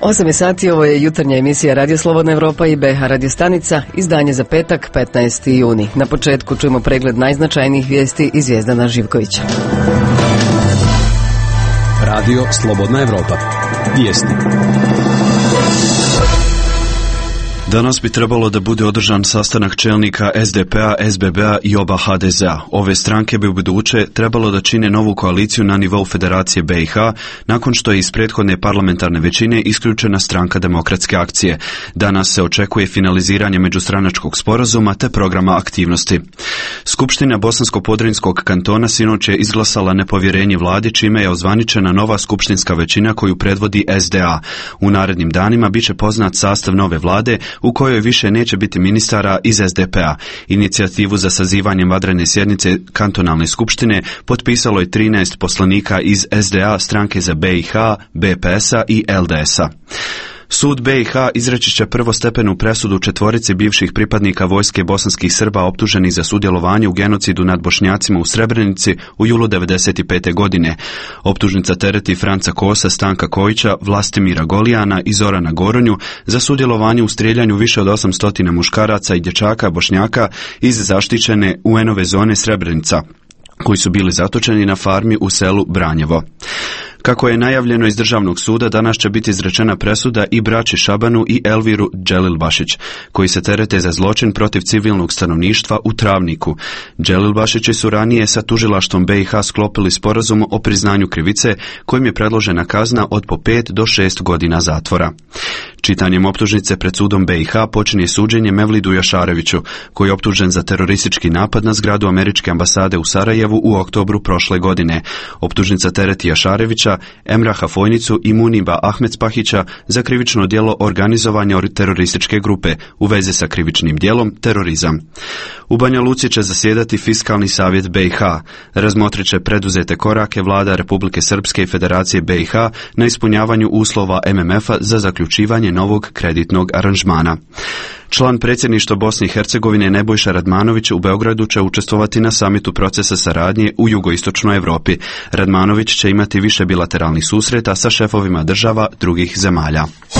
8 sati, ovo je jutarnja emisija Radio Slobodna Evropa i BH Radio stanica, izdanje za petak, 15. juni. Na početku čujemo pregled najznačajnijih vijesti iz Zvijezdana Živkovića. Radio Slobodna Evropa. Vijesti. Danas bi trebalo da bude održan sastanak čelnika SDP-a, SBB-a i oba HDZ-a. Ove stranke bi u buduće trebalo da čine novu koaliciju na nivou Federacije BiH, nakon što je iz prethodne parlamentarne većine isključena stranka Demokratske akcije. Danas se očekuje finaliziranje međustranačkog sporazuma te programa aktivnosti. Skupština Bosansko-Podrinjskog kantona sinoć je izglasala nepovjerenje vladi, čime je ozvaničena nova skupštinska većina koju predvodi SDA. U narednim danima biće poznat sastav nove vlade, u kojoj više neće biti ministara iz SDP-a. Inicijativu za sazivanjem vanredne sjednice kantonalne skupštine potpisalo je 13 poslanika iz SDA, stranke za BiH, BPS-a i LDS-a. Sud BiH izreći će prvostepenu presudu četvorici bivših pripadnika vojske bosanskih Srba optuženih za sudjelovanje u genocidu nad Bošnjacima u Srebrenici u julu 1995. godine. Optužnica tereti Franca Kosa, Stanka Kojića, Vlastimira Golijana i Zorana Goronju za sudjelovanje u strijeljanju više od 800 muškaraca i dječaka Bošnjaka iz zaštićene UN-ove zone Srebrenica, koji su bili zatočeni na farmi u selu Branjevo. Kako je najavljeno iz Državnog suda, danas će biti izrečena presuda i braći Šabanu i Elviru Dželilbašić, koji se terete za zločin protiv civilnog stanovništva u Travniku. Dželilbašići su ranije sa tužilaštvom BiH sklopili sporazum o priznanju krivice, kojim je predložena kazna od po 5 do 6 godina zatvora. Čitanjem optužnice pred sudom BiH počinje suđenje Mevlidu Jašareviću, koji je optužen za teroristički napad na zgradu američke ambasade u Sarajevu u oktobru prošle godine. Optužnica tereti Jašarevića, Emraha Fojnicu i Muniba Ahmedspahića za krivično djelo organizovanja terorističke grupe u vezi sa krivičnim djelom terorizam. U Banja Luci će zasjedati Fiskalni savjet BiH. Razmotrit će preduzete korake vlada Republike Srpske i Federacije BiH na ispunjavanju uslova MMF-a za zaključivanje novog kreditnog aranžmana. Član predsjedništva Bosne i Hercegovine Nebojša Radmanović u Beogradu će učestvovati na samitu procesa saradnje u jugoistočnoj Europi. Radmanović će imati više bilateralnih susreta sa šefovima država drugih zemalja.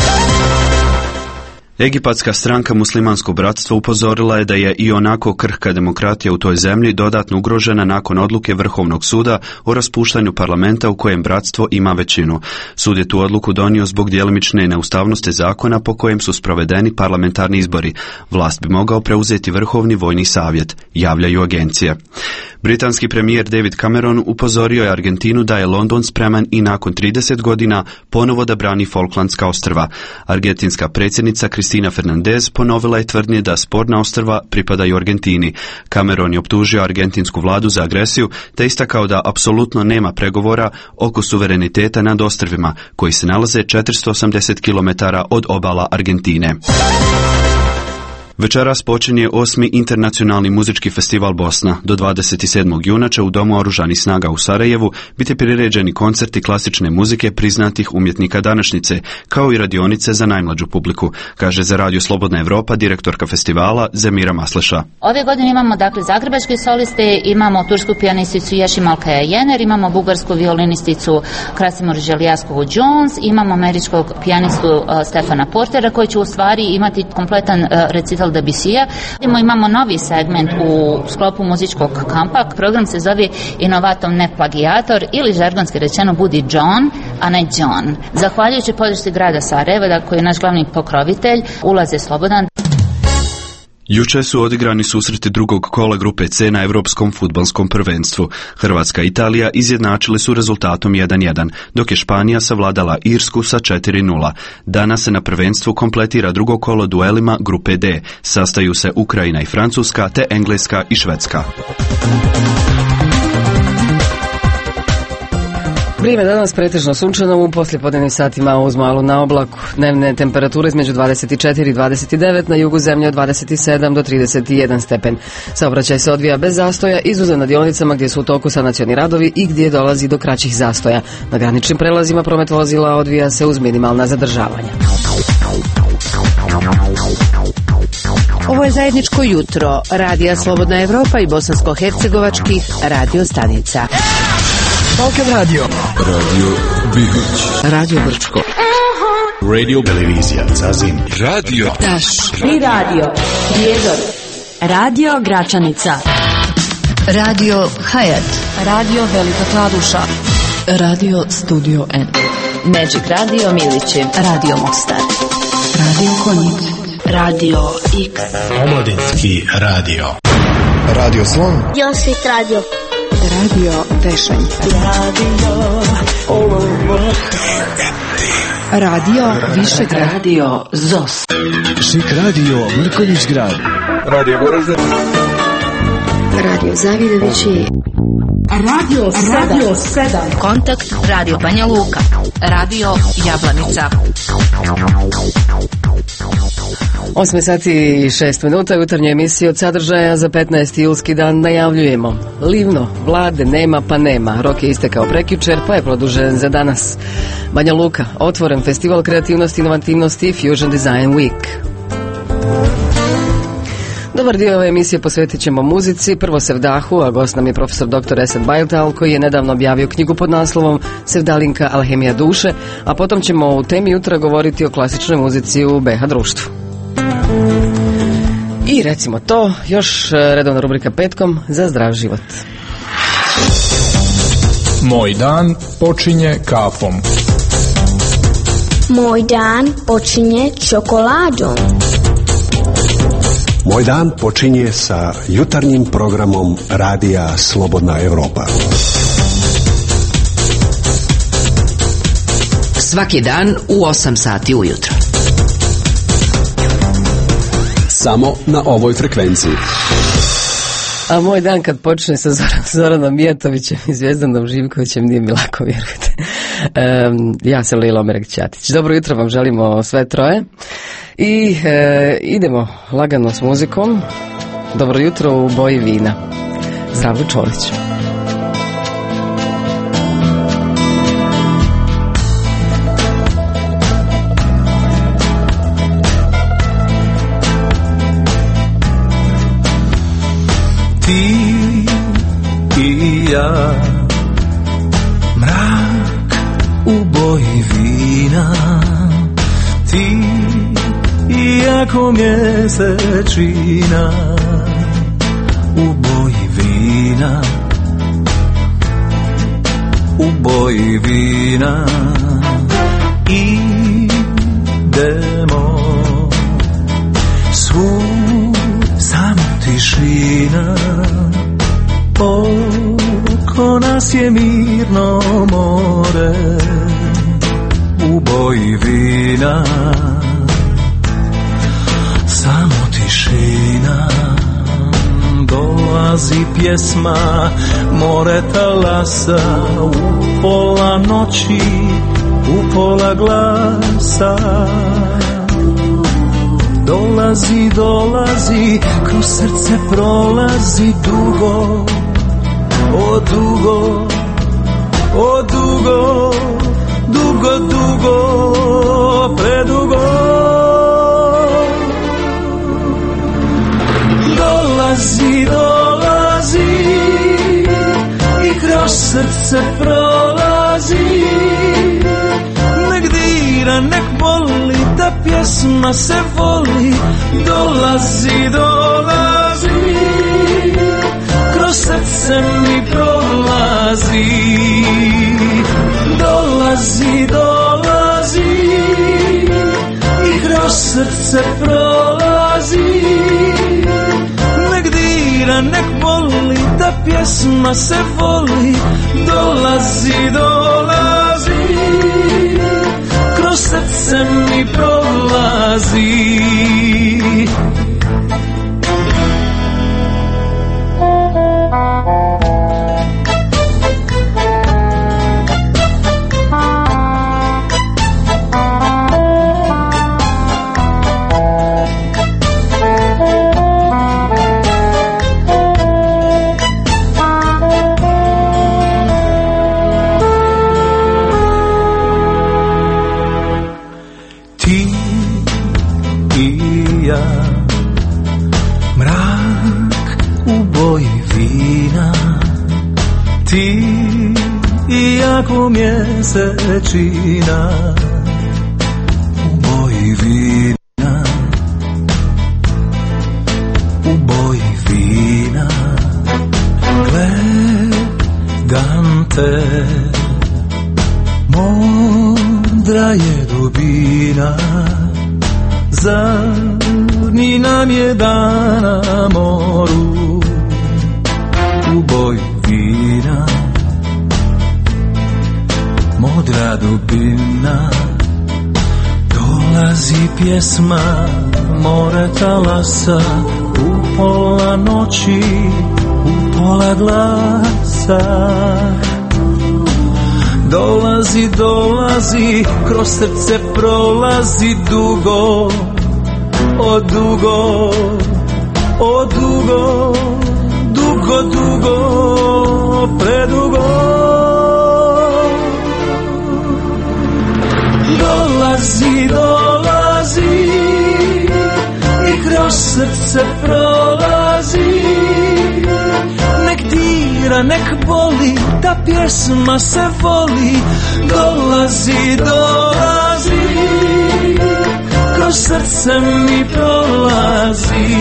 Egipatska stranka Muslimansko bratstvo upozorila je da je i onako krhka demokratija u toj zemlji dodatno ugrožena nakon odluke Vrhovnog suda o raspuštanju parlamenta u kojem bratstvo ima većinu. Sud je tu odluku donio zbog djelomične neustavnosti zakona po kojem su sprovedeni parlamentarni izbori. Vlast bi mogao preuzeti Vrhovni vojni savjet, javljaju agencije. Britanski premijer David Cameron upozorio je Argentinu da je London spreman i nakon 30 godina ponovo da brani Falklandska ostrva. Argentinska predsjednica Cristina Fernandez ponovila je tvrdnje da sporna ostrva pripadaju Argentini. Cameron je optužio argentinsku vladu za agresiju te istakao da apsolutno nema pregovora oko suvereniteta nad ostrvima koji se nalaze 480 km od obala Argentine. Večeras počinje 8. internacionalni muzički festival Bosna. Do 27. juna će u Domu oružanih snaga u Sarajevu biti priređeni koncerti klasične muzike priznatih umjetnika današnjice, kao i radionice za najmlađu publiku, kaže za Radio Slobodna Evropa direktorka festivala Zemira Masleša. Ove godine imamo zagrebačke soliste, imamo tursku pijanisticu Ješim Alkaja Jener, imamo bugarsku violinisticu Krasimir Želijaskovu-Jones, imamo američkog pijanistu Stefana Portera koji će u stvari imati kompletan recital Debussyja. Imamo novi segment u sklopu muzičkog kampa. Program se zove Inovatom ne plagijator ili žargonski rečeno budi John, a ne John. Zahvaljujući podršci grada Sarajeva, koji je naš glavni pokrovitelj, ulaz je slobodan. Juče su odigrani susreti drugog kola grupe C na Europskom fudbalskom prvenstvu. Hrvatska i Italija izjednačili su rezultatom 1:1, dok je Španija savladala Irsku sa 4:0. Danas se na prvenstvu kompletira drugo kolo duelima grupe D. Sastaju se Ukrajina i Francuska te Engleska i Švedska. Vrijeme danas pretežno sunčano, u poslijepodnevnim satima uz malu na oblaku. Dnevne temperature između 24 i 29, na jugu zemlje od 27 do 31 stepen. Saobraćaj se odvija bez zastoja, izuzev na dionicama gdje su u toku sanacioni radovi i gdje dolazi do kraćih zastoja. Na graničnim prelazima promet vozila odvija se uz minimalna zadržavanja. Ovo je zajedničko jutro Radija Slobodna Evropa i bosansko-hercegovačkih radio stanica. Balkan Radio, Radio Bihać, Radio Brčko, Radio, televizija, Zazim, radio, Taš, i radio, Prijedor, radio Gračanica, radio Hayat, radio Velika Kladuša, radio Studio N, Magic Radio Milići, radio Mostar, radio Konjic, radio X, Omladinski radio, radio Slon, Josvit radio, radio Tešanj, radio Višegrad, radio ZOS, Šik radio Mrkonjić grad, radio Goražde, radio Zavidovići, radio 7, Kontakt radio Banja Luka, radio Jablanica. 8 sati i 6 minuta, jutarnja emisija od sadržaja za 15. julski dan najavljujemo. Livno, vlade nema pa nema. Rok je istekao prekjučer pa je produžen za danas. Banja Luka, otvoren festival kreativnosti, inovativnosti Fusion Design Week. Dobar dio ove emisije posvetit ćemo muzici, prvo sevdahu, a gost nam je profesor dr. Esad Bajtal, koji je nedavno objavio knjigu pod naslovom Sevdalinka alhemija duše, a potom ćemo u temi jutra govoriti o klasičnoj muzici u BH društvu. I recimo to, još redovna rubrika petkom za zdrav život. Moj dan počinje kafom. Moj dan počinje čokoladom. Moj dan počinje sa jutarnjim programom Radija Slobodna Evropa. Svaki dan u 8 sati ujutro. Samo na ovoj frekvenciji. A moj dan kad počne sa Zoranom Mijatovićem i Zvjezdanom Živkovićem nije mi lako, vjerujte. Ja sam Lila Omerek-Ćatić. Dobro jutro vam želimo sve troje. I idemo lagano s muzikom. Dobro jutro u boji vina. Zdravko Čolić. Ti i ja, mrak u boji vina, ti i jako mjesečina u boji vina, u boji vina idemo svud samo tišina, oko nas je mirno more u boji vina, samo tišina. Dolazi pjesma, more talasa, u pola noći, u pola glasa. Dolazi, dolazi, kroz srce prolazi dugo, o dugo, o dugo, dugo, dugo, predugo. Dolazi, dolazi i kroz srce prolazi. Nek dira, nek voli, ta pjesma se voli. Dolazi, dolazi, kroz srce mi prolazi. Dolazi, dolazi i kroz srce prolazi. Nek dira, nek voli, ta pjesma se voli. Dolazi, dolazi, kroz srce mi prolazi. Ti i jako mjesečina boji vina, u boji vina, gledam te, modra je dubina, zadnji nam je dan na moru, u boji vina, modra dubina, dolazi pjesma more talasa, u pola noći, u pola glasa. Dolazi, dolazi, kroz srce prolazi dugo, o dugo, o dugo, dugo, dugo, predugo. Dolazi, dolazi i kroz srce prolazi. Nek dira, nek boli, ta pjesma se voli. Dolazi, dolazi, kroz srce mi prolazi.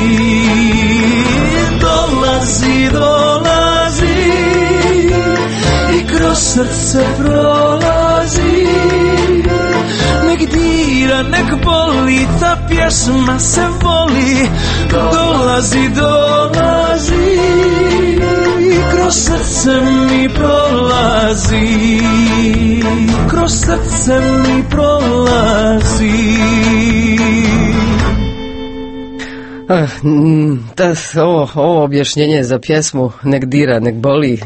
Dolazi, dolazi i kroz srce prolazi. Nek dira, nek boli, ta pjesma se voli. Dolazi, dolazi i kroz srce mi prolazi. Kroz srce mi prolazi. Ovo objašnjenje za pjesmu Nek dira, nek boli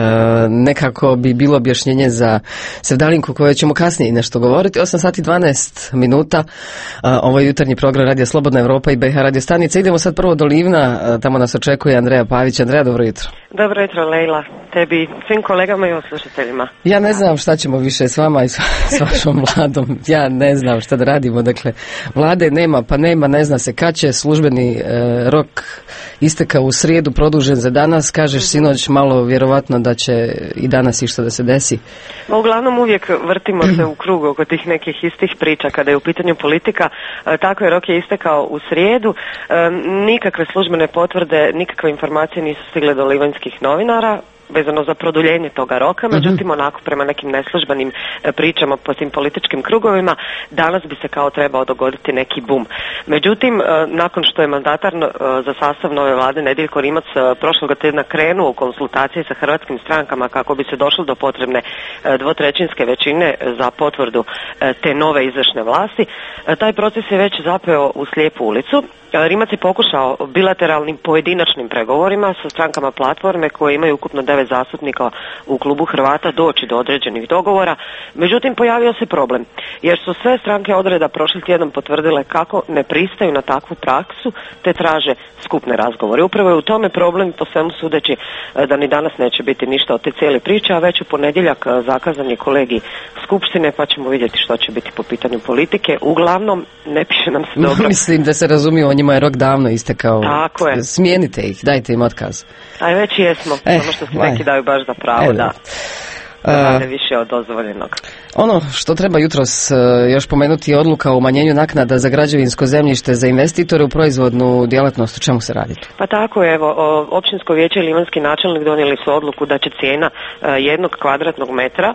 nekako bi bilo objašnjenje za Sevdalinku koje ćemo kasnije nešto govoriti. 8 sati 12 minuta. Ovo je jutarnji program Radija Slobodna Evropa i BiH radio stanica. Idemo sad prvo do Livna, tamo nas očekuje Andreja Pavić. Andreja, dobro jutro. Dobro jutro, Lejla, tebi, svim kolegama i oslušateljima. Ja ne znam šta ćemo više s vama i s vašom vladom. Ja ne znam šta da radimo. Dakle, vlade nema, pa nema, ne zna se kad će. Službeni rok istekao u srijedu, produžen za danas. Kažeš sinoć malo vjerovatno da će i danas išta da se desi. Ma uglavnom uvijek vrtimo se u krug oko tih nekih istih priča kada je u pitanju politika. Tako je, rok je istekao u srijedu. Nikakve službene potvrde, nikakve informacije nisu stigle do livanjskih novinara vezano za produljenje toga roka, međutim onako prema nekim neslužbenim pričama po tim političkim krugovima danas bi se kao trebao dogoditi neki bum. Međutim, nakon što je mandatar za sastav nove vlade Nediljko Rimac prošloga tjedna krenuo u konsultacije sa hrvatskim strankama kako bi se došlo do potrebne dvotrećinske većine za potvrdu te nove izvršne vlasti, taj proces je već zapeo u slijepu ulicu. Rimac je pokušao bilateralnim pojedinačnim pregovorima sa strankama platforme koje imaju ukupno 9 zastupnika u klubu Hrvata doći do određenih dogovora. Međutim, pojavio se problem jer su sve stranke odreda prošli tjedan potvrdile kako ne pristaju na takvu praksu te traže skupne razgovore. Upravo je u tome problem, po svemu sudeći da ni danas neće biti ništa od te cijele priče, a već u ponedjeljak zakazan je kolegij Skupštine pa ćemo vidjeti što će biti po pitanju politike. Uglavnom, ne piše nam se dobro. Mislim da se razumije, o njima je rok davno istekao. Tako je. Smijenite ih, dajte im otkaz. A već jesmo, samo što se neki daju baš za pravo da rade više od dozvoljenog. Ono što treba jutros još pomenuti je odluka o umanjenju naknada za građevinsko zemljište za investitore u proizvodnu djelatnost. O čemu se radi? Pa tako je, evo, općinsko vijeće i livanjski načelnik donijeli su odluku da će cijena jednog kvadratnog metra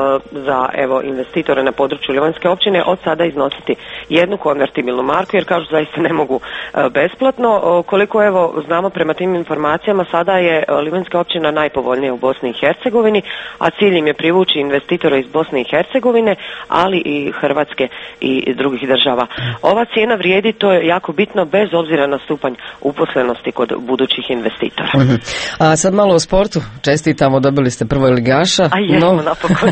za investitore na području livanjske općine od sada iznositi jednu konvertibilnu marku, jer kažu zaista ne mogu besplatno. Koliko znamo prema tim informacijama, sada je livanjska općina najpovoljnija u Bosni i Hercegovini, a cilj im je privući investitore iz Bosne i Hercegovine, ali i Hrvatske i drugih država. Ova cijena vrijedi, to je jako bitno, bez obzira na stupanj uposlenosti kod budućih investitora. A sad malo o sportu. Čestitamo, dobili ste prvoj ligaša. A jesmo, napokon.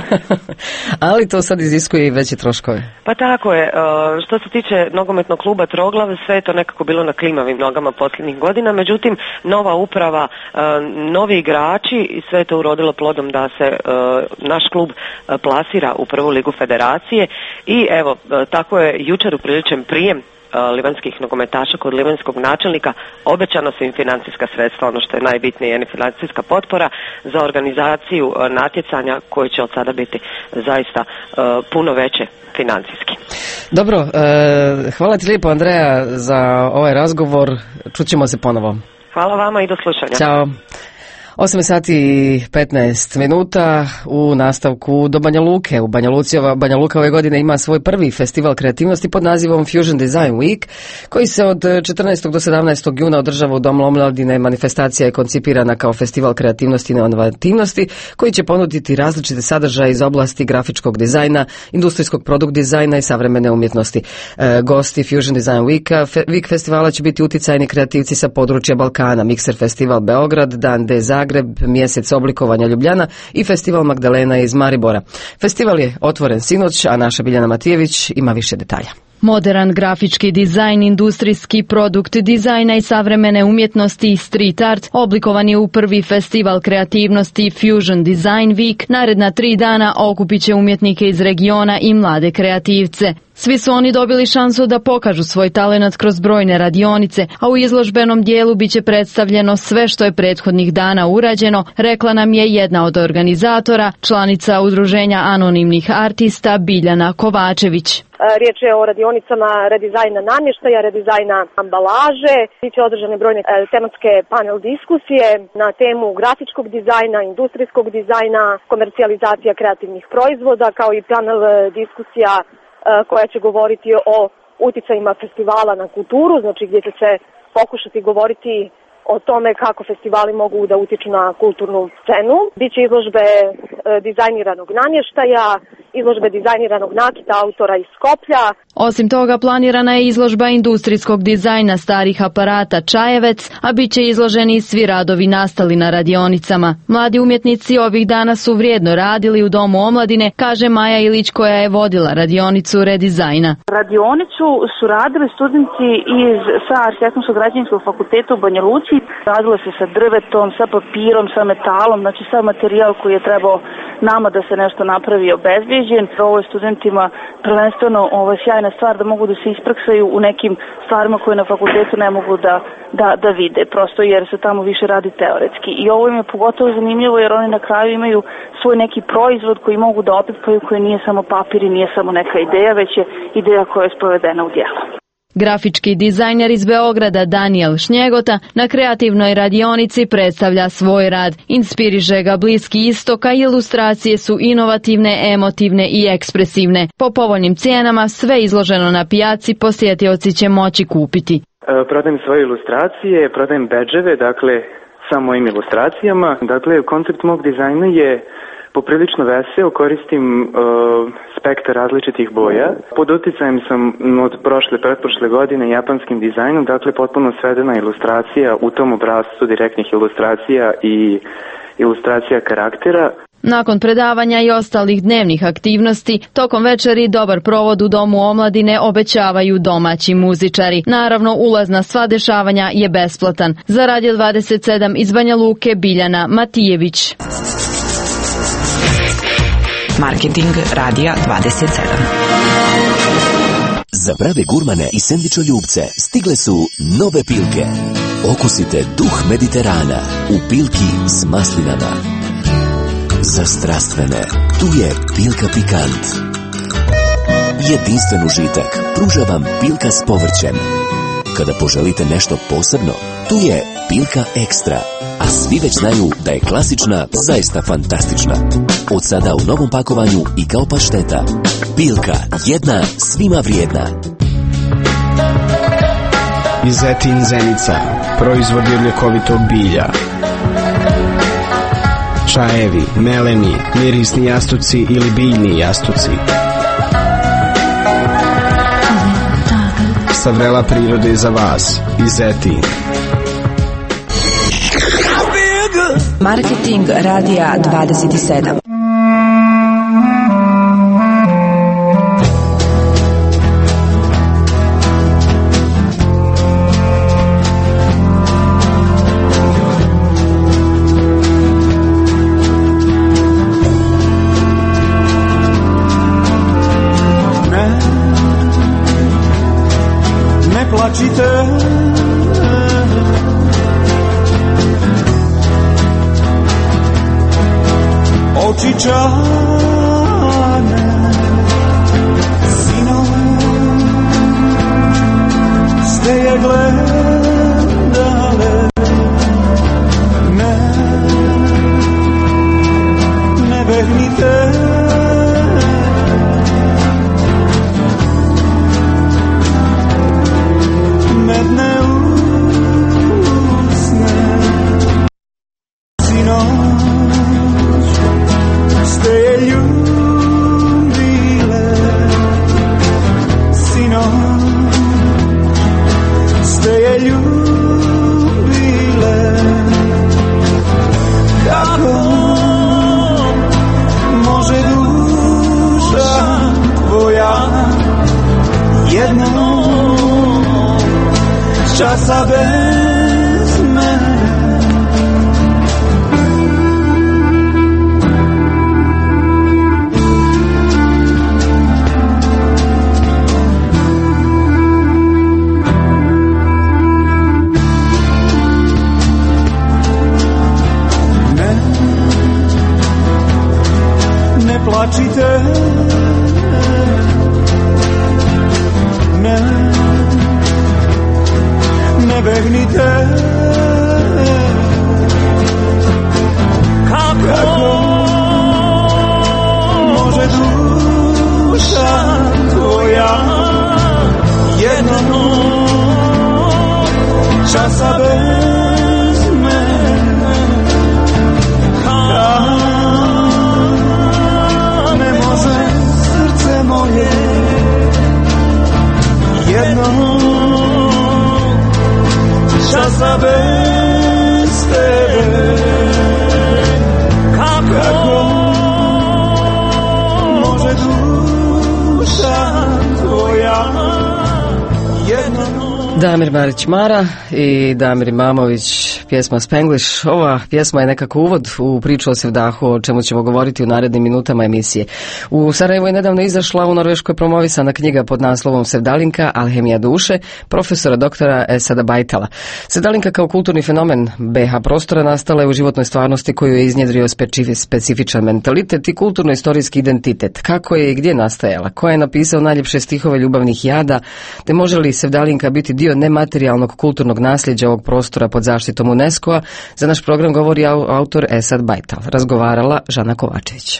Ali to sad iziskuje i veće troškove. Pa tako je. Što se tiče nogometnog kluba Troglav, sve je to nekako bilo na klimavim nogama posljednjih godina, međutim, nova uprava, novi igrači i sve je to urodilo plodom da se naš klub plasira u prvu ligu federacije i evo, tako je jučer upriličen prijem livanskih nogometaša kod livanskog načelnika. Obećano su im financijska sredstva, ono što je najbitnije je financijska potpora za organizaciju natjecanja koje će od sada biti zaista puno veće financijski. Dobro, hvala ti lijepo Andreja za ovaj razgovor, čućemo se ponovo. Hvala vama i do slušanja. Ćao. 8 sati i 15 minuta u nastavku do Banja Luke. U Banja Luka ove godine ima svoj prvi festival kreativnosti pod nazivom Fusion Design Week, koji se od 14. do 17. juna održava u Domu omladine. Manifestacija je koncipirana kao festival kreativnosti i inovativnosti, koji će ponuditi različite sadržaje iz oblasti grafičkog dizajna, industrijskog produkt dizajna i savremene umjetnosti. Gosti Fusion Design Week festivala će biti uticajni kreativci sa područja Balkana, Mikser Festival Beograd, Dan D Zagreb, Mjesec oblikovanja Ljubljana i Festival Magdalena iz Maribora. Festival je otvoren sinoć, a naša Biljana Matijević ima više detalja. Moderan grafički dizajn, industrijski produkt dizajna i savremene umjetnosti i street art oblikovan je u prvi festival kreativnosti Fusion Design Week. Naredna 3 dana okupit će umjetnike iz regiona i mlade kreativce. Svi su oni dobili šansu da pokažu svoj talenat kroz brojne radionice, a u izložbenom dijelu biće predstavljeno sve što je prethodnih dana urađeno, rekla nam je jedna od organizatora, članica udruženja anonimnih artista Biljana Kovačević. Riječ je o radionicama redizajna namještaja, redizajna ambalaže. Biće održane brojne tematske panel diskusije na temu grafičkog dizajna, industrijskog dizajna, komercijalizacija kreativnih proizvoda, kao i panel diskusija koja će govoriti o uticajima festivala na kulturu, znači gdje će se pokušati govoriti o tome kako festivali mogu da utiču na kulturnu scenu. Biće izložbe dizajniranog namještaja, izložbe dizajniranog nakita autora iz Skoplja. Osim toga, planirana je izložba industrijskog dizajna starih aparata Čajevec, a bit će izloženi svi radovi nastali na radionicama. Mladi umjetnici ovih dana su vrijedno radili u Domu omladine, kaže Maja Ilić koja je vodila radionicu redizajna. Radionicu su radili studenti sa Arhitektonsko-građevinskog fakulteta u Banja Luci. Radilo se sa drvetom, sa papirom, sa metalom, znači sav materijal koji je trebao nama da se nešto napravi obezbijeđen. Ovo je studentima prvenstveno sjajna stvar da mogu da se ispraksaju u nekim stvarima koje na fakultetu ne mogu da vide, prosto jer se tamo više radi teoretski. I ovo im je pogotovo zanimljivo jer oni na kraju imaju svoj neki proizvod koji mogu da opipaju, koji nije samo papir i nije samo neka ideja, već je ideja koja je sprovedena u djelo. Grafički dizajner iz Beograda Daniel Šnjegota na kreativnoj radionici predstavlja svoj rad. Inspiriše ga Bliski istok, a ilustracije su inovativne, emotivne i ekspresivne. Po povoljnim cijenama sve izloženo na pijaci posjetioci će moći kupiti. Prodajem svoje ilustracije, prodajem bedževe, dakle sa mojim ilustracijama. Dakle, koncept mog dizajna je poprilično veseo, koristim spektar različitih boja. Pod uticajem sam od pretprošle godine japanskim dizajnom, dakle potpuno svedena ilustracija u tom obrascu direktnih ilustracija i ilustracija karaktera. Nakon predavanja i ostalih dnevnih aktivnosti, tokom večeri dobar provod u Domu omladine obećavaju domaći muzičari. Naravno, ulaz na sva dešavanja je besplatan. Za Radio 27 iz Banja Luke, Biljana Matijević. Marketing Radija 27. Za prave gurmane i sendvičoljubce stigle su nove Pilke. Okusite duh Mediterana u Pilki s maslinama. Za strastvene, tu je Pilka Pikant. Jedinstven užitak pruža vam Pilka s povrćem. Kada poželite nešto posebno, tu je Pilka Ekstra. A svi već znaju da je klasična zaista fantastična. Od sada u novom pakovanju i kao pašteta. Pilka, jedna svima vrijedna. Izetin Zenica, proizvodi od ljekovitog bilja. Čajevi, meleni, mirisni jastuci ili biljni jastuci. Sa vrela prirode za vas. Izetin. Marketing Radija 27. novčićane, sinoć ste je gledale, ne behnite, medne usne, sinoć ste je ljubile, sinoć ste je ljubile. Kako može duša tvoja jednog časa bez mene? Ne plačite, ne begnite. Kako može duša tvoja jednog časa bez mene? Ne može srce moje jednog časa bez tebe? Kako može duša tvoja jednog... Damir Marić Mara i Damir Imamović, pjesma Spenglish. Ova pjesma je nekako uvod u priču o Sevdahu, o čemu ćemo govoriti u narednim minutama emisije. U Sarajevu je nedavno izašla u Norveškoj promovisana knjiga pod naslovom Sevdalinka, alhemija duše, profesora doktora Esada Bajtala. Sevdalinka kao kulturni fenomen BH prostora nastala je u životnoj stvarnosti koju je iznjedrio specifičan mentalitet i kulturno-istorijski identitet. Kako je i gdje nastajala? Ko je napisao najljepše stihove ljubavnih jada? Te može li Sevdalinka biti dio nematerijalnog kulturnog nasljeđa ovog prostora pod zaštitom UNESCO-a? Za naš program govori autor Esad Bajtal. Razgovarala Žana Kovačević.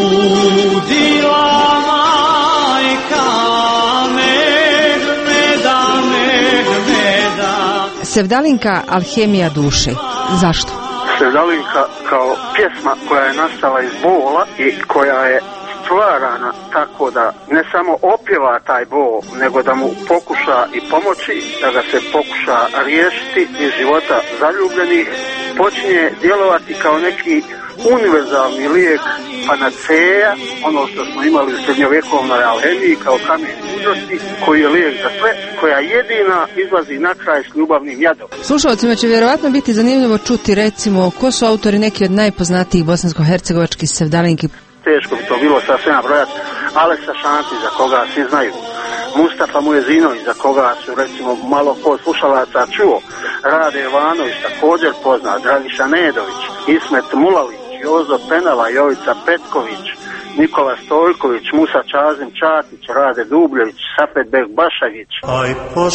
Sevdalinka, alhemija duše. Zašto? Sevdalinka kao pjesma koja je nastala iz bola i koja je stvarana tako da ne samo opjeva taj bol, nego da mu pokuša i pomoći, da ga se pokuša riješiti iz života zaljubljenih, počinje djelovati kao neki univerzalni lijek, panaceja, ono što smo imali u srednjovjekovnoj alhemiji kao kamen mudrosti, koji je lijek za sve, koja jedina izlazi na kraj s ljubavnim jadom. Slušalcima će vjerovatno biti zanimljivo čuti, recimo, ko su autori neki od najpoznatijih bosansko-hercegovačkih sevdalinki. Teško bi to bilo sasvim nabrojati. Alesa Šanti, za koga svi znaju, Mustafa Mujezinović, za koga su recimo malo ko slušalaca čuo, Rade Ivanović, također poznat, Dragiša Nedović, Ismet Mulalić, Jozo Penala, Jovica Petković, Nikola Stojković, Musa Čazim Čatić, Rade Dubljević, Sapet Bek Bašagić. Aj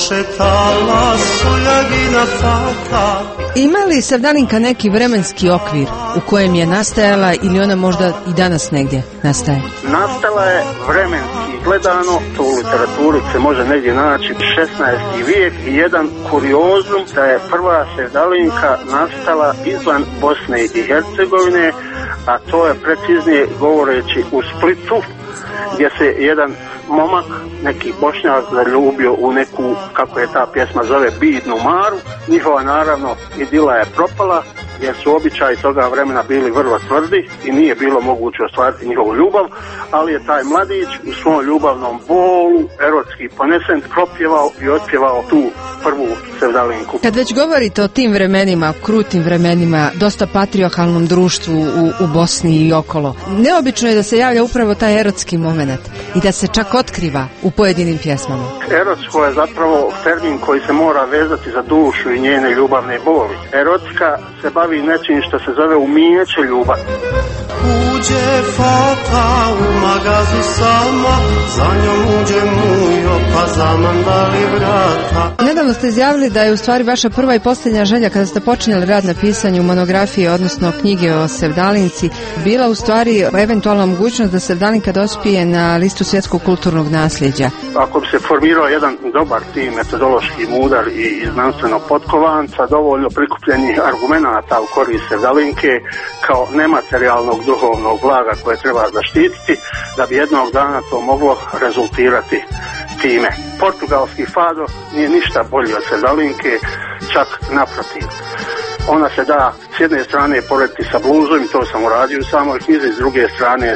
pošetala soljadina faka. Ima li Sevdalinka neki vremenski okvir u kojem je nastajala ili ona možda i danas negdje nastaje? Nastala je vremenski gledano, to u literaturi se može negdje naći 16. vijek i jedan kuriozum da je prva Sevdalinka nastala izvan Bosne i Hercegovine, a to je preciznije govoreći u Splitu, gdje se jedan momak, neki Bošnjak, zaljubio u neku, kako je ta pjesma zove, bidnu Maru. Njihova naravno idila je propala, jer su običaji toga vremena bili vrlo tvrdi i nije bilo moguće ostvariti njihovu ljubav, ali je taj mladić u svom ljubavnom bolu, erotski ponesen, propjevao i otpjevao tu prvu Sevdalinku. Kad već govorite o tim vremenima, krutim vremenima, dosta patrijarhalnom društvu u Bosni i okolo, neobično je da se javlja upravo taj erotski moment i da se čak otkriva u pojedinim pjesmama. Erotsko je zapravo termin koji se mora vezati za dušu i njene ljubavne boli. Erotika se bavi nečim što se zove umijeće ljubavi. uđe foka u magazu sama, za njom uđe mujo pa zamandali vrata. Nedavno ste izjavili da je u stvari vaša prva i posljednja želja kada ste počinjali rad na pisanju monografije, odnosno knjige o Sevdalinci, bila u stvari eventualna mogućnost da Sevdalinka dospije na listu svjetskog kulturnog nasljeđa. Ako bi se formirao jedan dobar tim, metodološki mudar i znanstveno potkovan, sa dovoljno prikupljenih argumenata u korist Sevdalinke kao nematerijalnog duhovnog blaga koje treba zaštititi, da bi jednog dana to moglo rezultirati time. Portugalski fado nije ništa bolji od Sevdalinke, čak naprotiv. Ona se da s jedne strane porediti sa bluzom, to sam uradio u samoj knjizi, s druge strane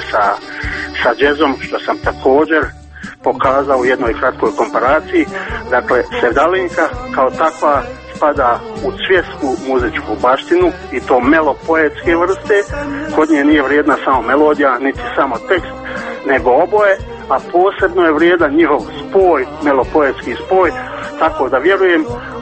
sa džezom, što sam također pokazao u jednoj kratkoj komparaciji. Dakle, Sevdalinka kao takva spada u svjetsku muzičku baštinu i to melopoetske vrste. Kod nje nije vrijedna samo melodija, niti samo tekst, nego oboje, a posebno je vrijedan njihov spoj, melopoetski spoj, tako da vjerujem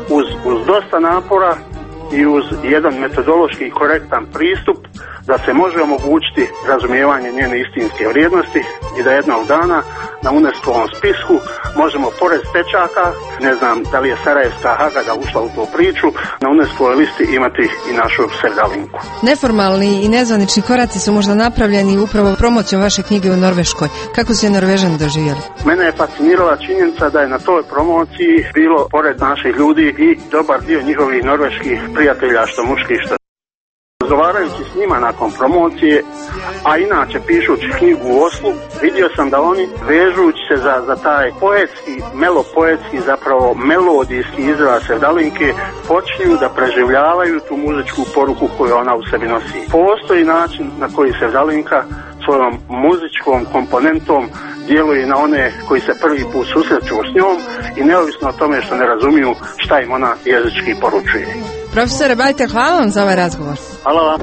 uz dosta napora i uz jedan metodološki korektan pristup da se može omogućiti razumijevanje njene istinske vrijednosti i da jednog dana na UNESCO-ovom spisku možemo pored stečaka, ne znam da li je Sarajevska Hagada ušla u tu priču, na UNESCO-ovoj listi imati i našu Sevdalinku. Neformalni i nezvanični koraci su možda napravljeni upravo promocijom vaše knjige u Norveškoj. Kako su je Norvežani doživjeli? Mene je fascinirala činjenica da je na toj promociji bilo pored naših ljudi i dobar dio njihovih norveških prijatelja, što muški, što razgovarajući s njima nakon promocije, a inače pišući knjigu u Oslu, vidio sam da oni vežući se za taj poetski, melopoetski, zapravo melodijski izraz Sevdalinke, počinju da preživljavaju tu muzičku poruku koju ona u sebi nosi. Postoji način na koji Sevdalinka svojom muzičkom komponentom djeluje na one koji se prvi put susreću s njom i neovisno o tome što ne razumiju šta im ona jezički poručuje. Profesore Bajte, hvala vam za ovaj razgovor. Hvala vam.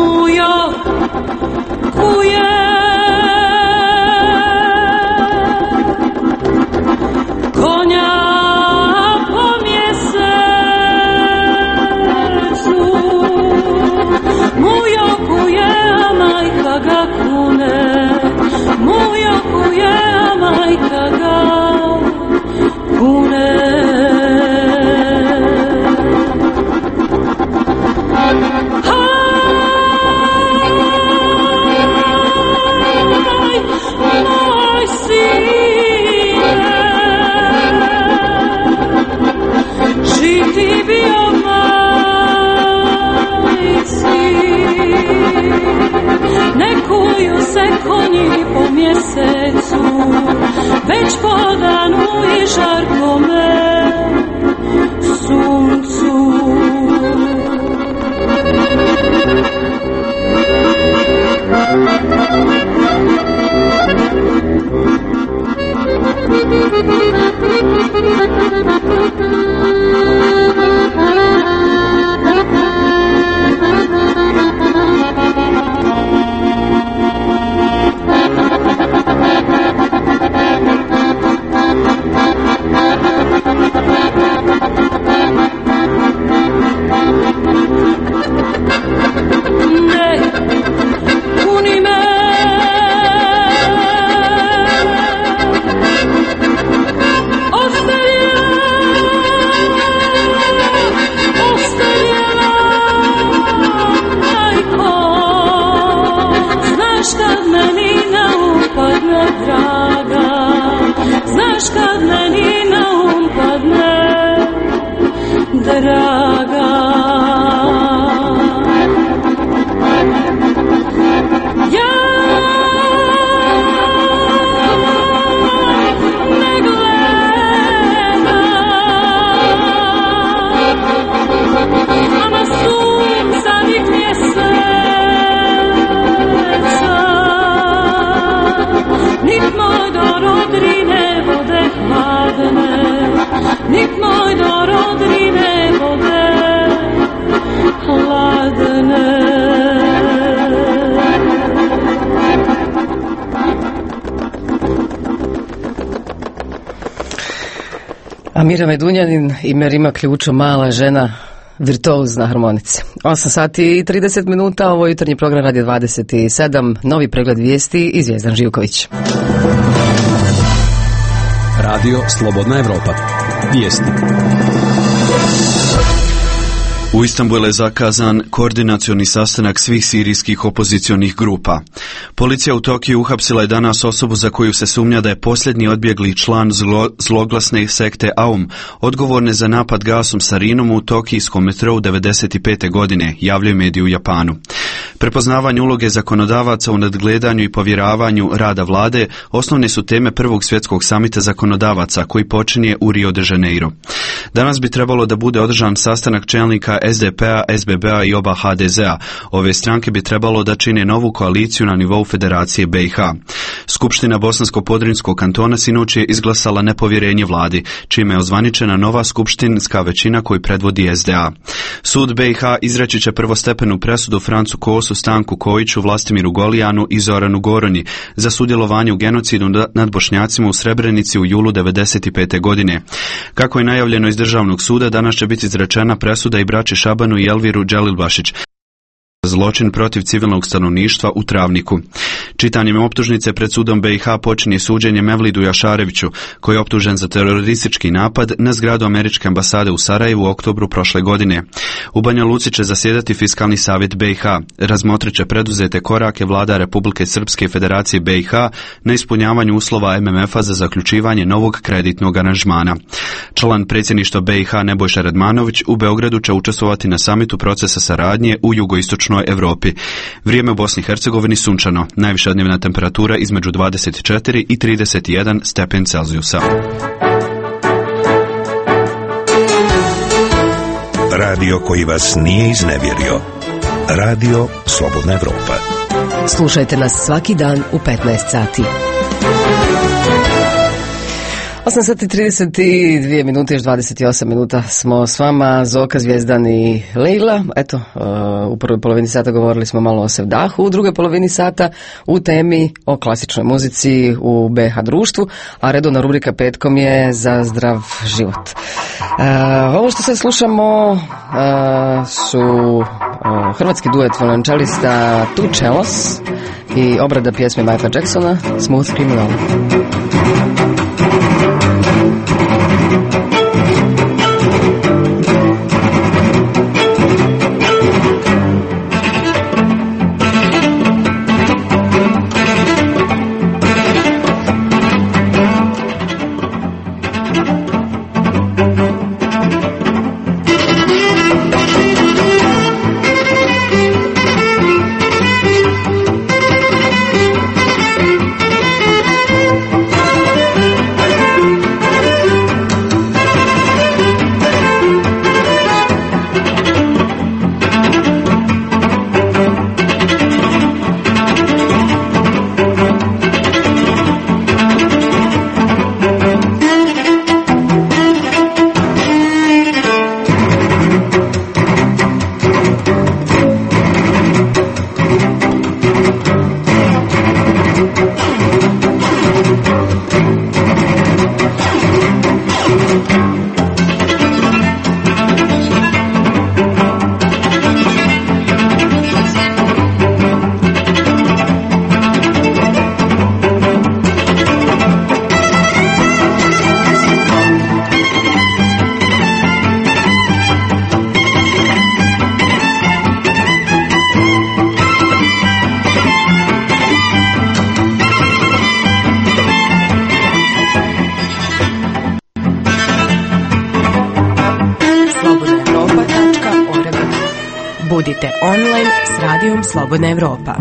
Konja po mjesecu, mujo kuje, a majka ga kune, mujo kuje, a majka ga kune. Nekuju se konji po mjesecu, već po danu i žarkome suncu. Mira Medunjanin i Merima Ključo, mala žena virtuoz na harmonici. 8 sati i 30 minuta, ovo je jutarnji program Radio 27, novi pregled vijesti i Zvijezdan Živković. Radio Slobodna Evropa. Vijesti. U Istanbulu je zakazan koordinacioni sastanak svih sirijskih opozicionih grupa. Policija u Tokiju uhapsila je danas osobu za koju se sumnja da je posljednji odbjegli član zloglasne sekte Aum, odgovorne za napad gasom sarinom u tokijskom metrou 1995. godine, javljaju mediji u Japanu. Prepoznavanje uloge zakonodavaca u nadgledanju i povjeravanju rada vlade osnovne su teme prvog svjetskog samita zakonodavaca koji počinje u Rio de Janeiro. Danas bi trebalo da bude održan sastanak čelnika SDP-a, SBB-a i oba HDZ-a. Ove stranke bi trebalo da čine novu koaliciju na nivou Federacije BiH. Skupština Bosansko-Podrinjskog kantona sinoć je izglasala nepovjerenje vladi, čime je ozvaničena nova skupštinska većina koju predvodi SDA. Sud BiH izreći će prvostepenu presudu Francu Kosu, Stanku Kojiću, Vlastimiru Golijanu i Zoranu Goronji za sudjelovanje u genocidu nad Bošnjacima u Srebrenici u julu 1995. godine. Kako je najavljeno iz Državnog suda, danas će biti izrečena presuda i braći Šabanu i Elviru Dželilbašić. Zločin protiv civilnog stanovništva u Travniku. Čitanjem optužnice pred sudom BiH počinje suđenje Mevlidu Jašareviću, koji je optužen za teroristički napad na zgradu američke ambasade u Sarajevu u oktobru prošle godine. U Banja Luci će zasjedati Fiskalni savjet BiH. Razmotrit će preduzete korake vlada Republike Srpske i Federacije BiH na ispunjavanju uslova MMF-a za zaključivanje novog kreditnog aranžmana. Član predsjedništva BiH Nebojša Radmanović u Beogradu će učestvovati na samitu procesa saradnje u jugoistočnoj Evropi. Vrijeme u Bosni i Hercegovini sunčano, najviša dnevna temperatura između 24 i 31 stepen Celzijusa. Radio koji vas nije iznevjerio. Radio Slobodna Evropa. Slušajte nas svaki dan u 15 sati. 8 sati 32 minute, još 28 minuta smo s vama, Zoka, Zvijezdan i Lejla. Eto, u prvoj polovini sata govorili smo malo o Sevdahu, u drugoj polovini sata u temi o klasičnoj muzici u BiH društvu, a redovna rubrika petkom je za zdrav život. Ovo što sad slušamo su hrvatski duet violončelista Two Cellos i obrada pjesme Michaela Jacksona, Smooth Criminal. Budite online s Radijom Slobodna Evropa.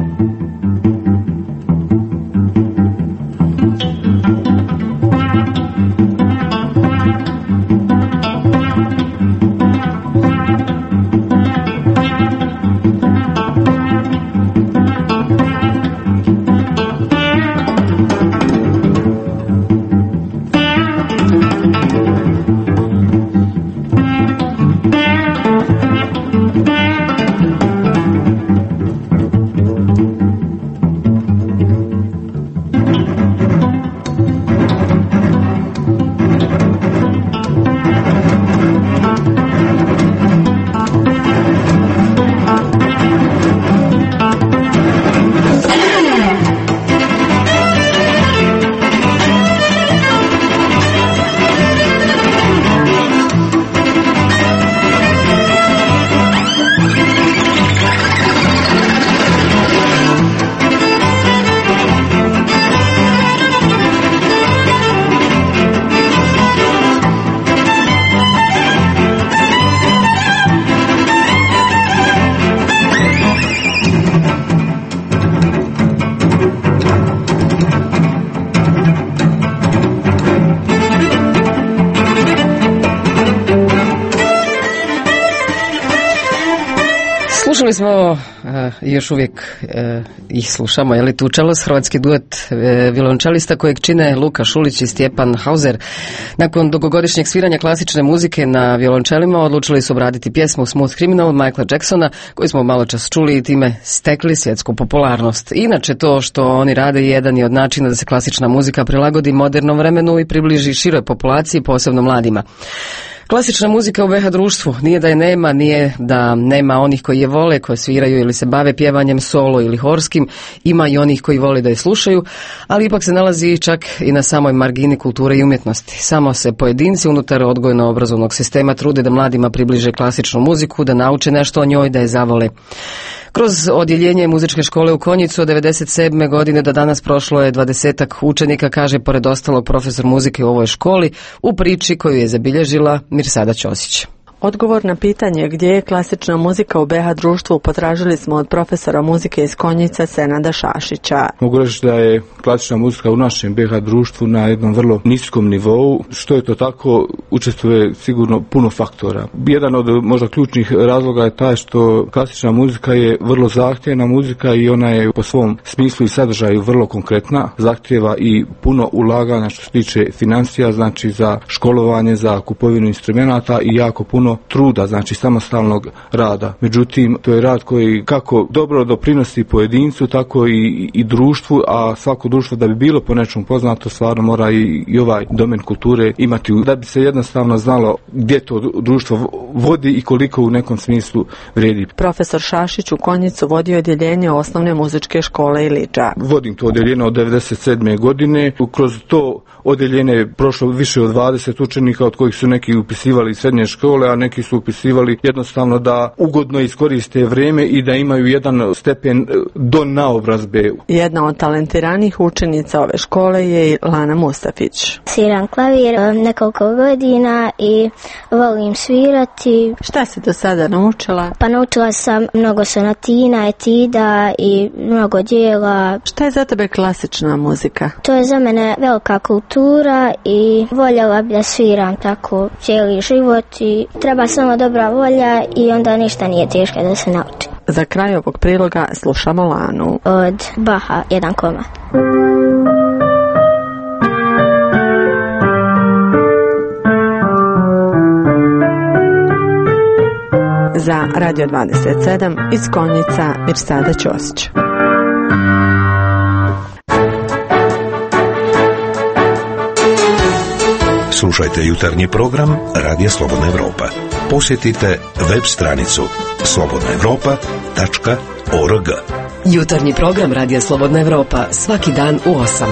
Slušali smo i još uvijek ih slušamo, je li Tučelos, hrvatski duet violončelista kojeg čine Luka Šulić i Stjepan Hauser. Nakon dugogodišnjeg sviranja klasične muzike na violončelima odlučili su obraditi pjesmu Smooth Criminal Michaela Jacksona, koju smo malo čas čuli i time stekli svjetsku popularnost. Inače, to što oni rade jedan je od načina da se klasična muzika prilagodi modernom vremenu i približi široj populaciji, posebno mladima. Klasična muzika u BiH društvu nije da je nema, nije da nema onih koji je vole, koji sviraju ili se bave pjevanjem solo ili horskim, ima i onih koji vole da je slušaju, ali ipak se nalazi čak i na samoj margini kulture i umjetnosti. Samo se pojedinci unutar odgojno-obrazovnog sistema trude da mladima približe klasičnu muziku, da nauče nešto o njoj, da je zavole. Kroz odjeljenje muzičke škole u Konjicu od 1997. godine do danas prošlo je 20 učenika, kaže pored ostalog profesor muzike u ovoj školi, u priči koju je zabilježila Mirsada Ćosić. Odgovor na pitanje gdje je klasična muzika u BiH društvu potražili smo od profesora muzike iz Konjica Senada Šašića. Mogu reći da je klasična muzika u našem BiH društvu na jednom vrlo niskom nivou. Što je to tako, učestvuje sigurno puno faktora. Jedan od možda ključnih razloga je taj što klasična muzika je vrlo zahtjevna muzika i ona je po svom smislu i sadržaju vrlo konkretna. Zahtjeva i puno ulaganja što se tiče financija, znači za školovanje, za kupovinu instrumenata i jako puno truda, znači samostalnog rada. Međutim, to je rad koji kako dobro doprinosi pojedincu, tako i društvu, a svako društvo da bi bilo po nečemu poznato, stvarno mora i ovaj domen kulture imati, da bi se jednostavno znalo gdje to društvo vodi i koliko u nekom smislu vrijedi. Profesor Šašić u Konjicu vodi odjeljenje osnovne muzičke škole Iliča. Vodim to odjeljenje od 1997. godine. Kroz to odjeljenje je prošlo više od 20 učenika, od kojih su neki upisivali srednje škole, a neki su upisivali jednostavno da ugodno iskoriste vrijeme i da imaju jedan stepen do naobrazbe. Jedna od talentiranih učenica ove škole je i Lana Mustafić. Sviram klavir nekoliko godina i volim svirati. Šta si do sada naučila? Pa naučila sam mnogo sonatina, etida i mnogo dijela. Šta je za tebe klasična muzika? To je za mene velika kultura i voljela bi da sviram tako cijeli život i treba samo dobra volja i onda ništa nije teško da se nauči. Za kraj ovog priloga slušamo Lanu. Od Baha, jedan komad. Za Radio 27 iz Konjica Mirsada Ćosić. Slušajte jutarnji program Radija Slobodna Evropa. Posjetite web stranicu slobodnaevropa.org. Jutarnji program Radija Slobodna Evropa svaki dan u 8.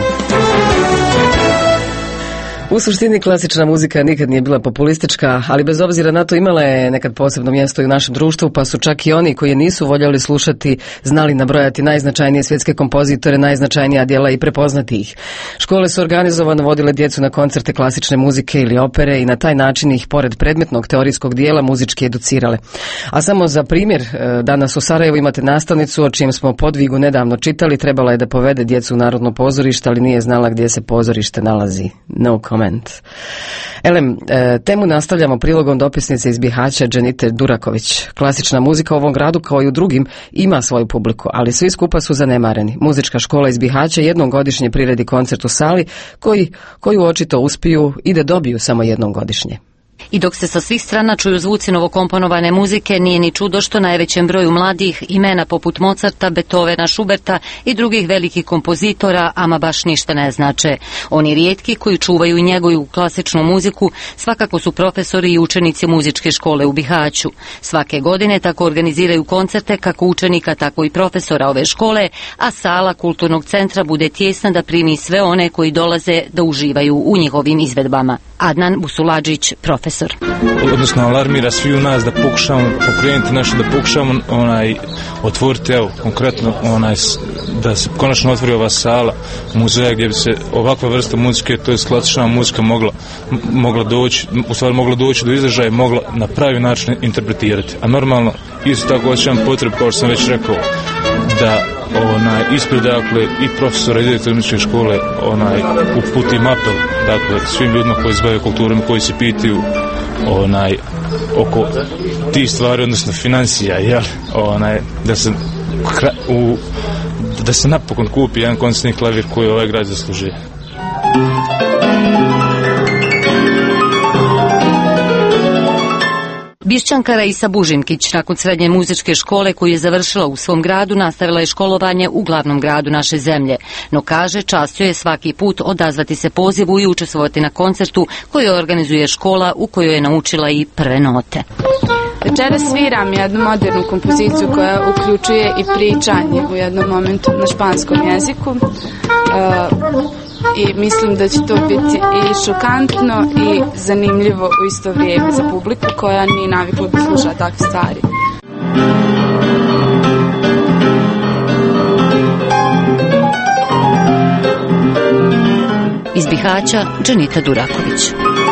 U suštini klasična muzika nikad nije bila populistička, ali bez obzira na to imala je nekad posebno mjesto i u našem društvu, pa su čak i oni koji je nisu voljeli slušati znali nabrojati najznačajnije svjetske kompozitore, najznačajnija djela i prepoznati ih. Škole su organizovano vodile djecu na koncerte klasične muzike ili opere i na taj način ih, pored predmetnog teorijskog dijela, muzički educirale. A samo za primjer, danas u Sarajevu imate nastavnicu o čijem smo podvigu nedavno čitali, trebala je da povede djecu u Narodno pozorište, ali nije znala gdje se pozorište nalazi. No comment. Elem, temu nastavljamo prilogom dopisnice iz Bihaća Dženite Duraković. Klasična muzika u ovom gradu kao i u drugim ima svoju publiku, ali svi skupa su zanemareni. Muzička škola iz Bihaća jednom godišnje priredi koncert u sali koju očito uspiju i da dobiju samo jednom godišnje. I dok se sa svih strana čuju zvuci novokomponovane muzike, nije ni čudo što najvećem broju mladih imena poput Mozarta, Beethovena, Schuberta i drugih velikih kompozitora ama baš ništa ne znače. Oni rijetki koji čuvaju i njeguju klasičnu muziku svakako su profesori i učenici muzičke škole u Bihaću. Svake godine tako organiziraju koncerte kako učenika tako i profesora ove škole, a sala kulturnog centra bude tijesna da primi sve one koji dolaze da uživaju u njihovim izvedbama. Adnan Busuladžić, profesor. Odnosno alarmira svi u nas da pokušamo pokrenuti nešto, da pokušamo otvoriti, evo konkretno da se konačno otvori ova sala muzeja gdje bi se ovakva vrsta muzike, to je klasična muzika mogla doći do izražaja i mogla na pravi način interpretirati. A normalno isto tako osjećam potrebu, kao što sam već rekao, da ispred dakle i profesora i direktora muzičke škole uputim apel dakle svim ljudima koji se bave kulturom, koji se pitaju oko tih stvari, odnosno financija, jel? Da se napokon kupi jedan koncertni klavir koji ovaj grad zaslužuje. Bišćanka Raisa Bužinkić nakon srednje muzičke škole koju je završila u svom gradu nastavila je školovanje u glavnom gradu naše zemlje, no kaže čast joj je svaki put odazvati se pozivu i učestvovati na koncertu koji organizuje škola u kojoj je naučila i prve note. Večera sviram jednu modernu kompoziciju koja uključuje i pričanje u jednom momentu na španskom jeziku. I mislim da će to biti i šokantno i zanimljivo u isto vrijeme za publiku koja nije navikla da sluša takve stvari. Iz Bihaća, Dženita Duraković.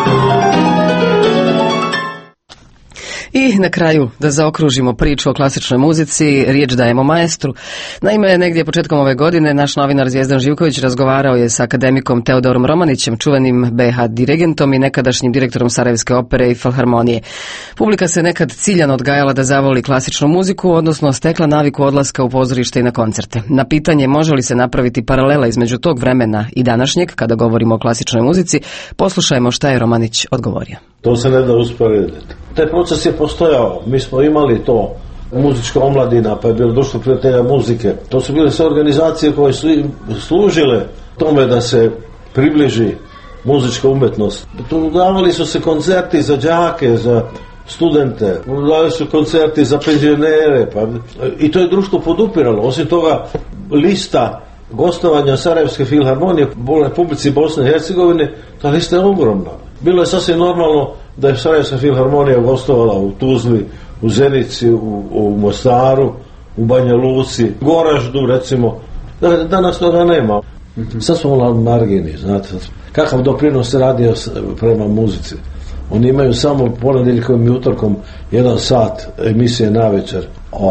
I na kraju da zaokružimo priču o klasičnoj muzici, riječ dajemo maestru. Naime, negdje početkom ove godine naš novinar Zvijezdan Živković razgovarao je sa akademikom Teodorom Romanićem, čuvenim BH dirigentom i nekadašnjim direktorom Sarajevske opere i filharmonije. Publika se nekad ciljano odgajala da zavoli klasičnu muziku, odnosno stekla naviku odlaska u pozorište i na koncerte. Na pitanje može li se napraviti paralela između tog vremena i današnjeg, kada govorimo o klasičnoj muzici, poslušajmo šta je Romanić odgovorio. To se ne da usporediti. Taj proces je postojao. Mi smo imali to muzička omladina, pa je bilo društvo prijatelja muzike. To su bile sve organizacije koje su služile tome da se približi muzička umjetnost. Davali su se koncerti za đake, za studente, davali su koncerti za penzionere, i to je društvo podupiralo. Osim toga, lista gostovanja Sarajevske filharmonije u Republici Bosne i Hercegovine, ta lista je ogromna. Bilo je sasvim normalno da je Sarajevska filharmonija gostovala u Tuzli, u Zenici, u Mostaru, u Banja Luci, Goraždu recimo. Danas toga nema. Sad smo na margini, znate. Kakav doprinos se radio prema muzici? Oni imaju samo ponedjeljkom i utorkom 1 sat emisije navečer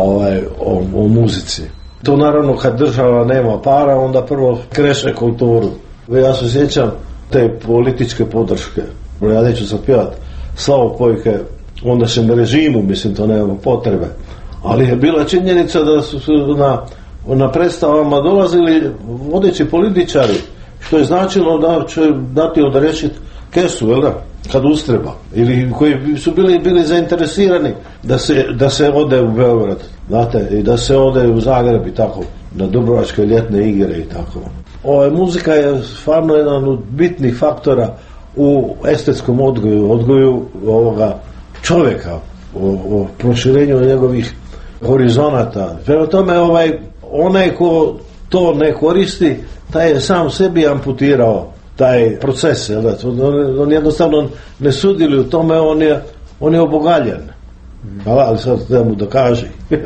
o muzici. To naravno kad država nema para, onda prvo kreše kulturu. Ja se sjećam te političke podrške. Ja neću sad pjevati slavopojke ondašnjem režimu, mislim to nema potrebe. Ali je bila činjenica da su na predstavama dolazili vodeći političari, što je značilo da će dati odrešiti kesu, jel da? Kad ustreba. Ili koji su bili zainteresirani da se ode u Beograd, znate, i da se ode u Zagreb i tako, na Dubrovačke ljetne igre i tako. Muzika je stvarno jedan od bitnih faktora u estetskom odgoju ovoga čovjeka, o proširenju njegovih horizonata. Prema tome, onaj ko to ne koristi, taj je sam sebi amputirao taj proces. On jednostavno ne sudjeluje u tome, on je obogaljen. Ali sad da mu dokaži.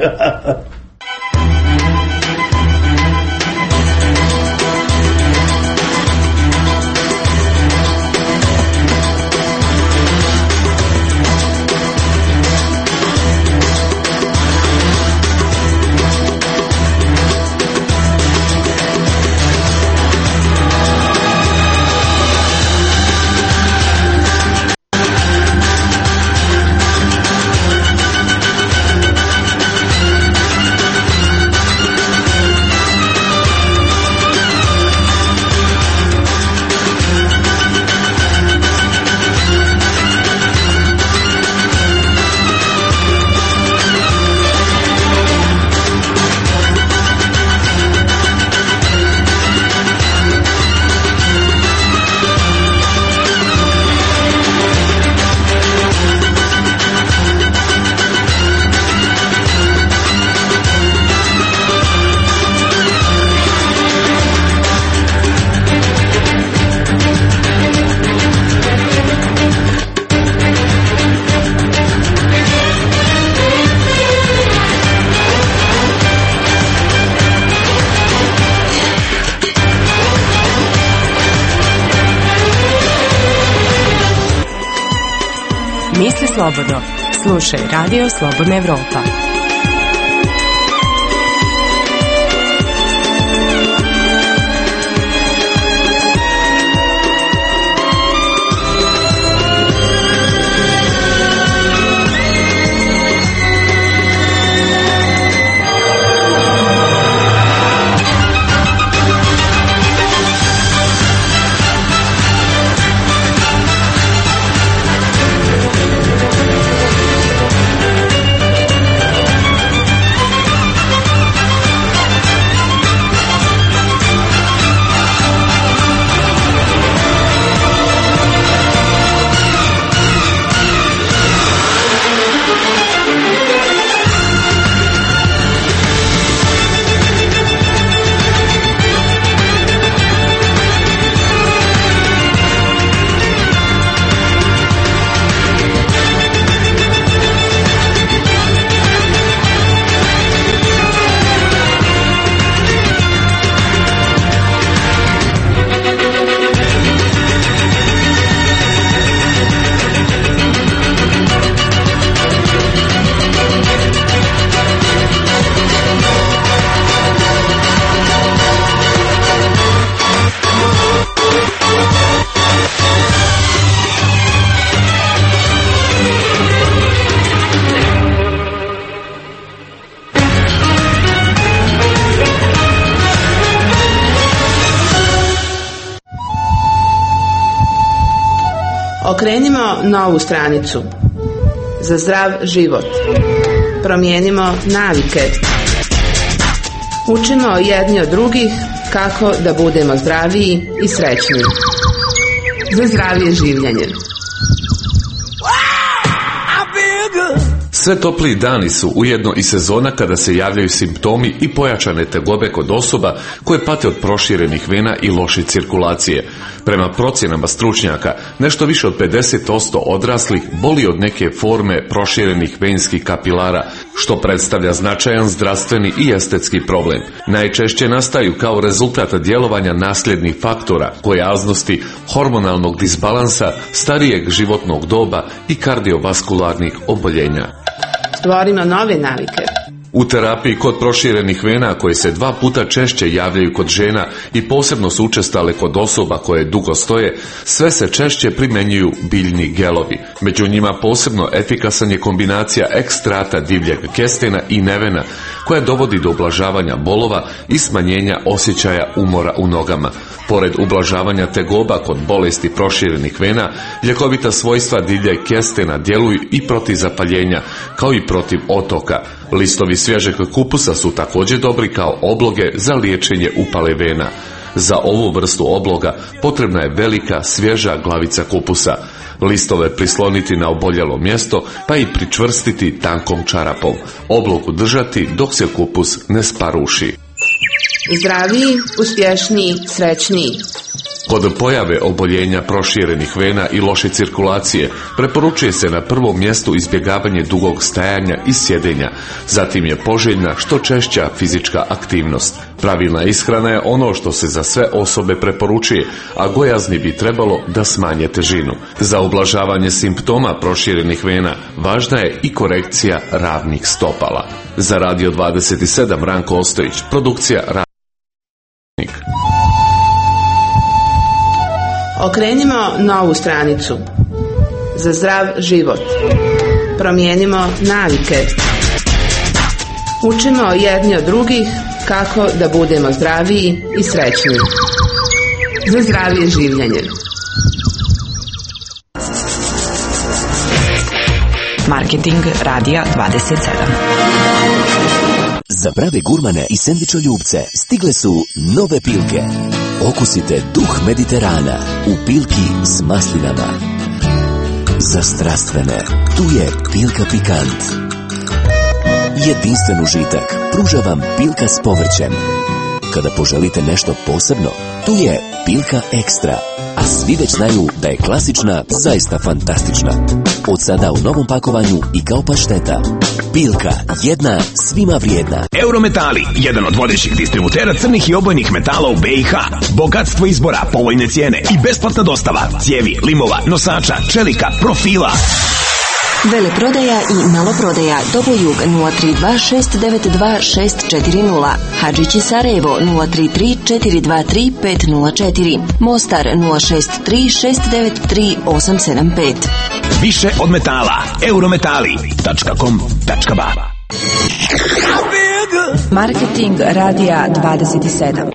Misli slobodno. Slušaj Radio Slobodna Evropa. Okrenimo novu stranicu. Za zdrav život. Promijenimo navike. Učimo jedni od drugih kako da budemo zdraviji i srećniji. Za zdravije življenje. Sve topliji dani su ujedno i sezona kada se javljaju simptomi i pojačane tegobe kod osoba koje pate od proširenih vena i loše cirkulacije. Prema procjenama stručnjaka, nešto više od 50% odraslih boli od neke forme proširenih venskih kapilara, što predstavlja značajan zdravstveni i estetski problem. Najčešće nastaju kao rezultat djelovanja nasljednih faktora, gojaznosti, hormonalnog disbalansa, starijeg životnog doba i kardiovaskularnih oboljenja. Stvorimo nove navike. U terapiji kod proširenih vena, koje se 2 puta češće javljaju kod žena i posebno su učestale kod osoba koje dugo stoje, sve se češće primjenjuju biljni gelovi. Među njima posebno efikasan je kombinacija ekstrata divljeg kestena i nevena, koja dovodi do ublažavanja bolova i smanjenja osjećaja umora u nogama. Pored ublažavanja tegoba kod bolesti proširenih vena, ljekovita svojstva divljeg kestena djeluju i protiv zapaljenja, kao i protiv otoka. Listovi svježeg kupusa su također dobri kao obloge za liječenje upale vena. Za ovu vrstu obloga potrebna je velika, svježa glavica kupusa. Listove prisloniti na oboljelo mjesto, pa i pričvrstiti tankom čarapom. Oblogu držati dok se kupus ne sparuši. Zdraviji, uspješniji, srećniji. Kod pojave oboljenja proširenih vena i loše cirkulacije preporučuje se na prvom mjestu izbjegavanje dugog stajanja i sjedenja, zatim je poželjna što češća fizička aktivnost. Pravilna ishrana je ono što se za sve osobe preporučuje, a gojazni bi trebalo da smanje težinu. Za ublažavanje simptoma proširenih vena važna je i korekcija ravnih stopala. Za Radio 27 Ranko Ostojić, produkcija Radnik. Okrenimo novu stranicu. Za zdrav život. Promijenimo navike. Učimo jedni od drugih kako da budemo zdraviji i srećniji. Za zdravije življenje. Marketing Radija 27. Za prave gurmane i sendvičoljubce stigle su nove Pilke. Okusite duh Mediterana u Pilki s maslinama. Za strastvene, tu je Pilka Pikant. Jedinstven užitak pruža vam Pilka s povrćem. Kada poželite nešto posebno, tu je Pilka Ekstra. A svi već znaju da je klasična zaista fantastična. Od sada u novom pakovanju i kao pašteta. Pilka, jedna, svima vrijedna. Eurometali, jedan od vodećih distributera crnih i obojnih metala u BiH. Bogatstvo izbora, povoljne cijene i besplatna dostava. Cijevi, limova, nosača, čelika, profila. Veleprodaja i maloprodaja. Dobojug 032-692-640. Hadžići Sarajevo 033-423-504. Mostar 063-693-875. Više od metala. Eurometali.com.ba. Marketing Radija 27.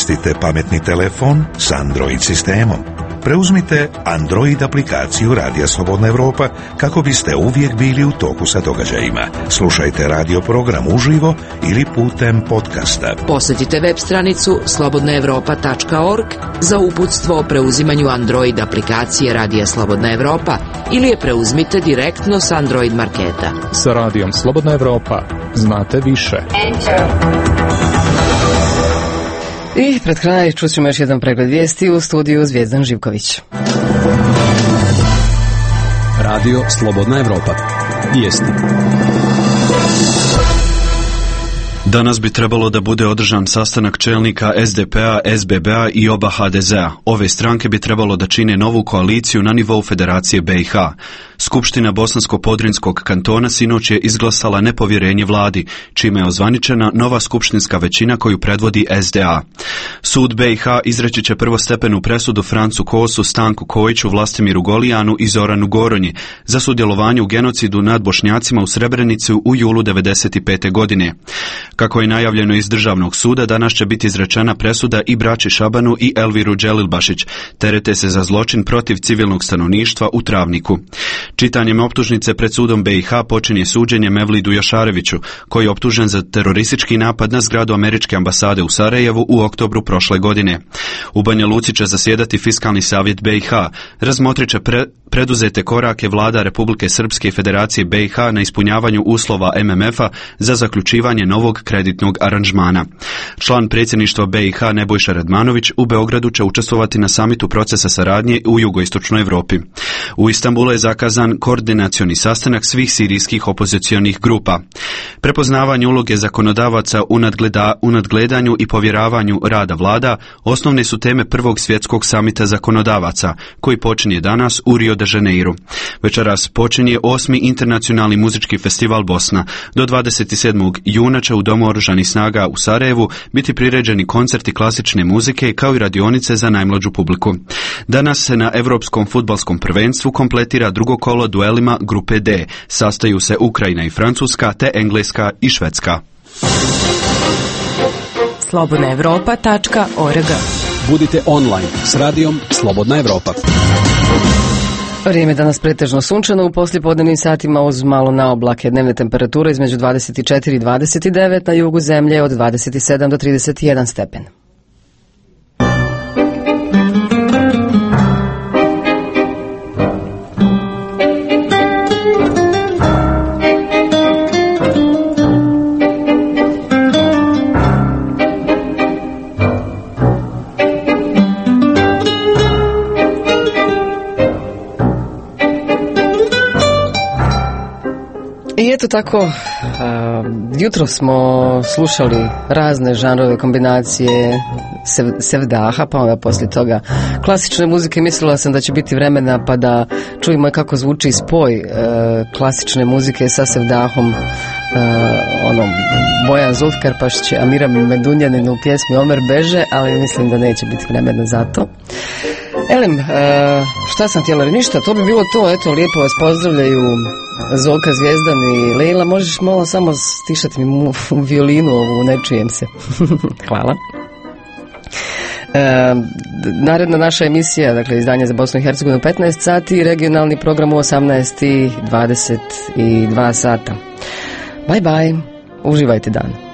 koristite pametni telefon s Android sistemom. Preuzmite Android aplikaciju Radija Slobodna Evropa kako biste uvijek bili u toku sa događajima. Slušajte radio program uživo ili putem podcasta. Posjetite web stranicu slobodnaevropa.org za uputstvo o preuzimanju Android aplikacije Radija Slobodna Evropa ili je preuzmite direktno s Android marketa. Sa Radijom Slobodna Evropa znate više. I pred kraj čućemo još jedan pregled vijesti u studiju Zvijezdan Živković. Radio Slobodna Evropa. Vijesti. Danas bi trebalo da bude održan sastanak čelnika SDP-a, SBB-a i oba HDZ-a. Ove stranke bi trebalo da čine novu koaliciju na nivou Federacije BiH. Skupština Bosansko-Podrinskog kantona sinoć je izglasala nepovjerenje vladi, čime je ozvaničena nova skupštinska većina koju predvodi SDA. Sud BiH izreći će prvostepenu presudu Francu Kosu, Stanku Kojiću, Vlastimiru Golijanu i Zoranu Goronji za sudjelovanje u genocidu nad Bošnjacima u Srebrenici u julu 1995. godine. Kako je najavljeno iz Državnog suda, danas će biti izrečena presuda i braći Šabanu i Elviru Dželilbašić. Terete se za zločin protiv civilnog stanovništva u Travniku. Čitanjem optužnice pred sudom BiH počinje suđenje Mevlidu Jašareviću, koji je optužen za teroristički napad na zgradu američke ambasade u Sarajevu u oktobru prošle godine. U Banja Luci će zasjedati Fiskalni savjet BiH. Razmotrit će preduzete korake vlada Republike Srpske i Federacije BiH na ispunjavanju uslova MMF-a za zaključivanje novog kreditnog aranžmana. Član predsjedništva BiH Nebojša Radmanović u Beogradu će učestvovati na samitu procesa saradnje u jugoistočnoj Europi. U Istanbulu je zakazan koordinacioni sastanak svih sirijskih opozicionih grupa. Prepoznavanje uloge zakonodavaca u nadgledanju i povjeravanju rada vlada osnovne su teme prvog svjetskog samita zakonodavaca, koji počinje danas u Rio de Janeiru. Večeras počinje 8. internacionalni muzički festival Bosna. Do 27. juna će u Domu oružanih snaga u Sarajevu biti priređeni koncerti klasične muzike kao i radionice za najmlađu publiku. Danas se na Europskom fudbalskom prvenstvu kompletira drugo kolo duelima grupe D. Sastaju se Ukrajina i Francuska te Engleska i Švedska. slobodnaevropa.org. Budite online s radijom Slobodna Evropa. Vrijeme danas pretežno sunčano, u poslijepodnevnim satima uz malo naoblake. Dnevne temperature između 24 i 29, na jugu zemlje od 27 do 31 stepen. I eto tako, jutro smo slušali razne žanrove kombinacije sevdaha, pa onda poslije toga klasične muzike. Mislila sam da će biti vremena pa da čujemo kako zvuči spoj klasične muzike sa sevdahom, Bojan Zulfkarpašić, Amira Medunjanin u pjesmi Omer beže, ali mislim da neće biti vremena za to. Elem, šta sam htjela reći? Ništa, to bi bilo to. Eto, lijepo vas pozdravljaju Zolka Zvijezdan i Lejla. Možeš malo samo stišati mi u violinu ovu, ne čujem se. Hvala. Naredna naša emisija, dakle izdanje za Bosnu i Hercegovinu 15 sati, regionalni program u 18 i 22 sata. Bye bye, uživajte dan.